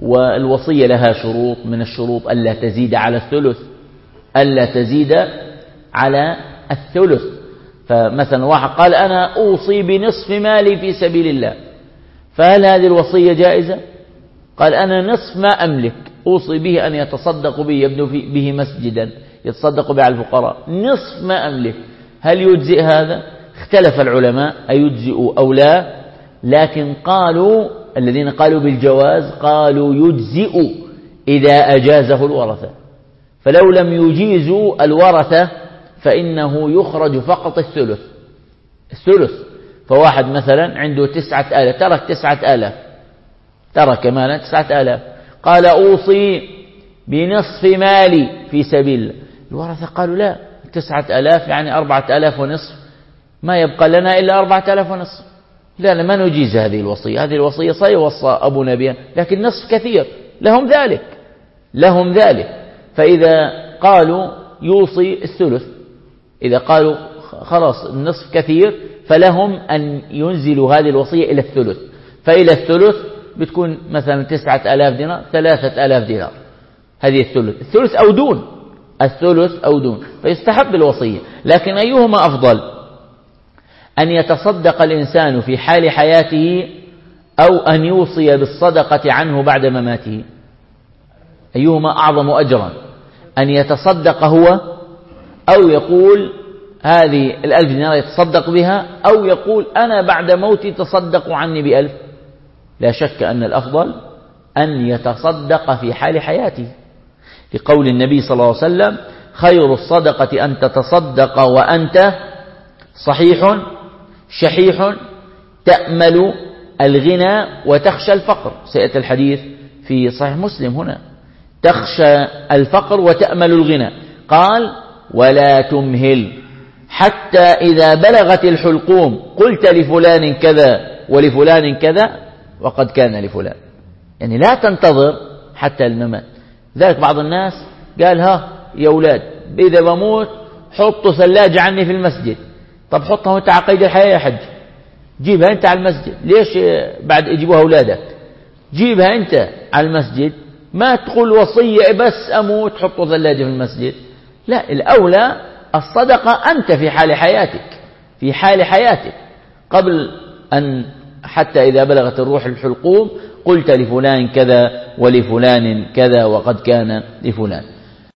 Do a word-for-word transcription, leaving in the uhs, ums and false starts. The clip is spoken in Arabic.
والوصية لها شروط، من الشروط ألا تزيد على الثلث، ألا تزيد على الثلث. فمثلا واحد قال أنا أوصي بنصف مالي في سبيل الله، فهل هذه الوصية جائزة؟ قال أنا نصف ما أملك أوصي به أن يتصدق به، يبنوا به مسجدا يتصدق به على الفقراء، نصف ما أملك، هل يجزئ هذا؟ اختلف العلماء أيجزئ أو لا، لكن قالوا الذين قالوا بالجواز قالوا يجزئ إذا أجازه الورثة، فلو لم يجيزوا الورثة فإنه يخرج فقط الثلث الثلث. فواحد مثلا عنده تسعة آلاف، ترك تسعة آلاف، ترك مالا تسعة آلاف، قال أوصي بنصف مالي في سبيل الله، الورثة قالوا لا، تسعة آلاف يعني أربعة آلاف ونصف، ما يبقى لنا إلا أربعة آلاف ونصف، لا ما نجيز هذه الوصية، هذه الوصية سيوصى أبونا بها، لكن نصف كثير، لهم ذلك لهم ذلك فإذا قالوا يوصي الثلث، إذا قالوا خلاص النصف كثير فلهم أن ينزلوا هذه الوصية إلى الثلث، فإلى الثلث بتكون مثلا تسعة آلاف دينار ثلاثة آلاف دينار، هذه الثلث الثلث أو دون الثلث أو دون، فيستحب الوصية. لكن أيهما أفضل، أن يتصدق الإنسان في حال حياته أو أن يوصي بالصدقة عنه بعد مماته؟ أيهما أعظم أجرا، أن يتصدق هو أو يقول هذه الألف دينار يتصدق بها، أو يقول أنا بعد موتي تصدقوا عني بألف؟ لا شك أن الأفضل أن يتصدق في حال حياته، لقول النبي صلى الله عليه وسلم خير الصدقة أن تتصدق وأنت صحيح شحيح تأمل الغنى وتخشى الفقر، سيأتي الحديث في صحيح مسلم هنا، تخشى الفقر وتأمل الغنى، قال ولا تمهل حتى إذا بلغت الحلقوم قلت لفلان كذا ولفلان كذا وقد كان لفلان، يعني لا تنتظر حتى الممات. ذلك بعض الناس قال ها يا أولاد إذا بموت حطوا ثلاجة عني في المسجد، طب حطها وانت على قيد الحياة يا حج، جيبها انت على المسجد، ليش بعد يجيبوها أولادك؟ جيبها انت على المسجد، ما تقول وصية بس أموت حطوا ثلاجة في المسجد، لا، الأولى الصدقة أنت في حال حياتك في حال حياتك قبل أن حتى إذا بلغت الروح الحلقوم قلت لفلان كذا ولفلان كذا وقد كان لفلان.